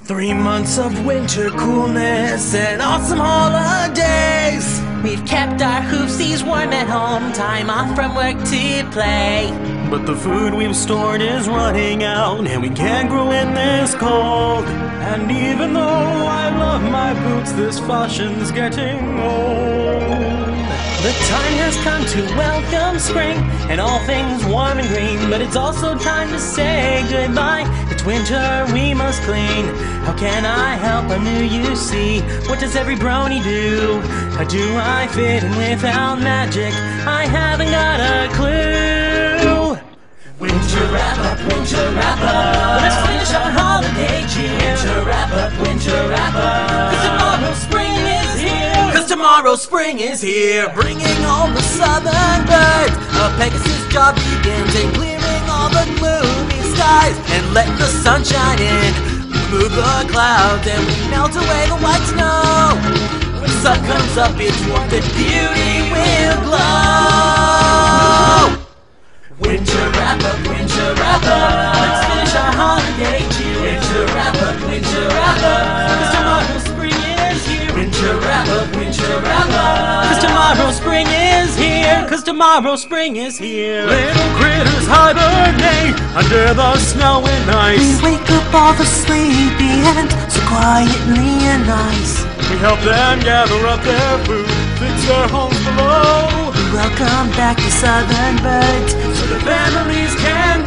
3 months of winter coolness and awesome holidays. We've kept our hoofsies warm at home, time off from work to play. But the food we've stored is running out, and we can't grow in this cold. And even though I love my boots, this fashion's getting old. The time has come to welcome spring and all things warm and green, but it's also time to say goodbye. It's winter, we must clean. How can I help? I'm new, you see. What does every brony do? How do I fit in without magic? I haven't got a clue. Winter wrap-up, winter wrap-up. Let's finish our holiday cheer. Winter wrap-up, winter wrap-up. 'Cause tomorrow spring is here. 'Cause tomorrow spring is here, bringing home the southern birds. A Pegasus job begins in clearing all the gloomy skies and letting the sun shine in. We move the clouds and we melt away the white snow. When the sun comes up, it's warmth and beauty will glow. Winter wrap-up, winter wrap-up. Let's finish our holiday cheer. Winter wrap-up, winter wrap-up. 'Cause tomorrow spring is here. Winter wrap-up, winter wrap-up. 'Cause tomorrow spring is here. 'Cause tomorrow spring is here. Little critters hibernate under the snow and ice. We wake up all the sleepy and so quietly and nice. We help them gather up their food, fix their homes below. Welcome back to southern birds, so the families can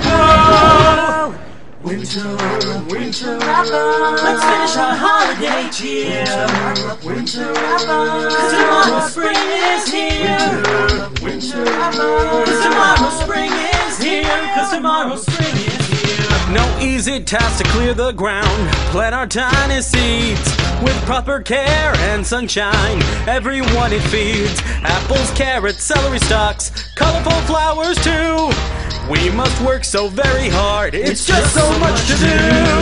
grow. Winter wrap-up, winter wrap-up. Let's finish our holiday cheer. Winter wrap-up, 'cause tomorrow spring is here. Winter wrap-up, 'cause tomorrow spring is here. 'Cause tomorrow spring is here. No easy task to clear the ground, plant our tiny seeds with proper care and sunshine. Everyone it feeds, apples, carrots, celery stalks, colorful flowers too. We must work so very hard, it's just so much to do.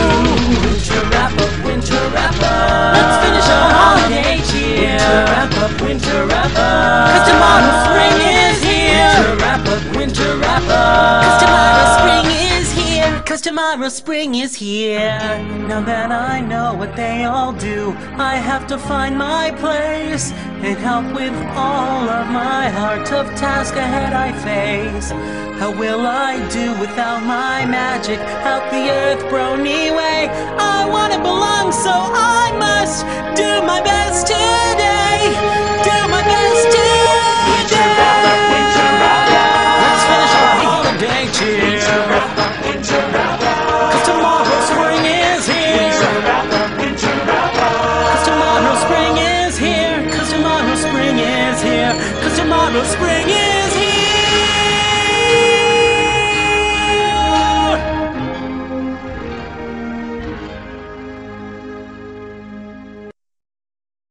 Winter wrap-up, winter wrap-up. Let's finish our holiday cheer. Winter wrap-up, winter wrap-up. 'Cause tomorrow spring is here. Winter wrap-up, winter wrap-up. 'Cause tomorrow spring is here. 'Cause tomorrow spring is here. Now that I know what they all do, I have to find my place and help with all of my heart of task ahead I face. How will I do without my magic? Help the earth brony way. I wanna belong, so I must do my best today. Do my best today. Winter wrap-up, winter wrap-up. Let's finish our holiday cheer. Winter wrap-up, winter wrap-up. 'Cause tomorrow spring is here. Winter wrap-up, winter wrap-up. 'Cause tomorrow spring is here. 'Cause tomorrow spring is here. 'Cause tomorrow spring is